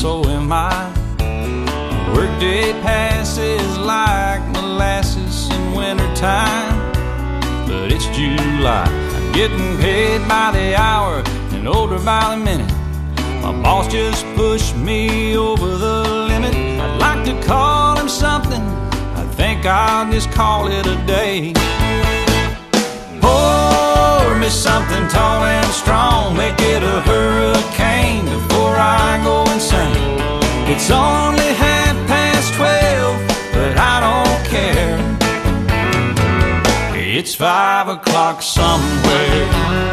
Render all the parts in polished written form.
so am I. Workday passes like molasses in wintertime, but it's July. I'm getting paid by the hour and older by the minute. My boss just pushed me over the limit. I'd like to call him something, I think I'll just call it a day. Pour me something tall and strong, make it a hurricane before I go insane. It's only 12:30, but I don't care. It's 5 o'clock somewhere.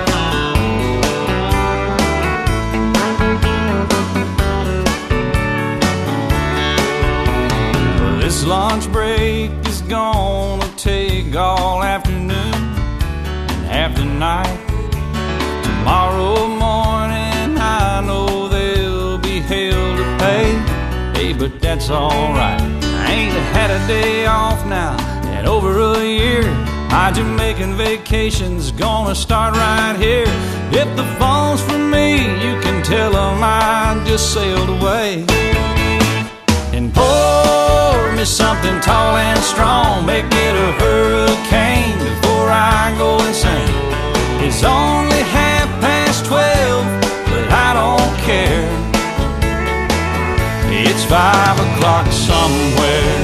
This lunch break is gonna take all afternoon and half the night. Tomorrow morning I know there'll be hell to pay. Hey, but that's alright. I ain't had a day off now in over a year. My Jamaican vacation's gonna start right here. If the phone's for me, you can tell them I just sailed away. And pour me something tall and strong, make it a hurricane before I go insane. It's only 12:30, but I don't care. It's 5 o'clock somewhere.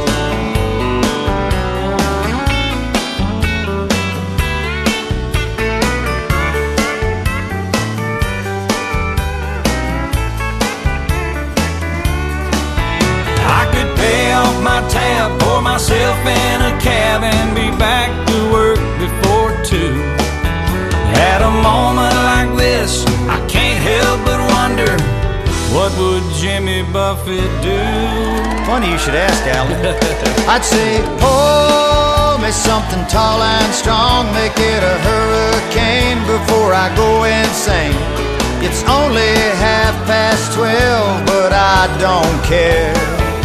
I could pay off my tab, pour myself in a cab, and be back to work before 2. At a moment like this, I can't help but wonder, what would Jimmy Buffett do? Funny you should ask, Alan. I'd say, pour me something tall and strong, make it a hurricane before I go insane. It's only 12:30, but I don't care.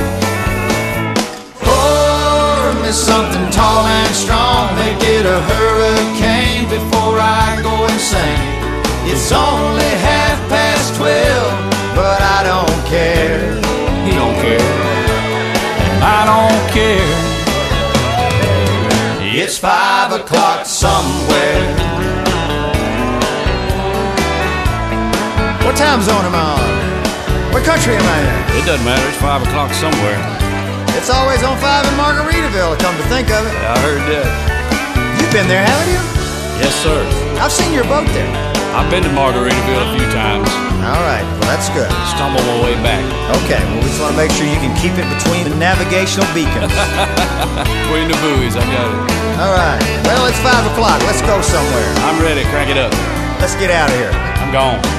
Pour me something tall and strong, make it a hurricane before I go insane. It's only 12:30, but I don't care. He don't care, and I don't care. It's 5 o'clock somewhere. What time zone am I on? What country am I in? It doesn't matter, it's 5 o'clock somewhere. It's always on 5 in Margaritaville, come to think of it. Yeah, I heard that. You've been there, haven't you? Yes, sir. I've seen your boat there. I've been to Margaritaville a few times. All right, well, that's good. Stumbled my way back. Okay, well, we just want to make sure you can keep it between the navigational beacons. Between the buoys, I got it. All right, well, it's 5 o'clock. Let's go somewhere. I'm ready, crank it up. Let's get out of here. I'm gone.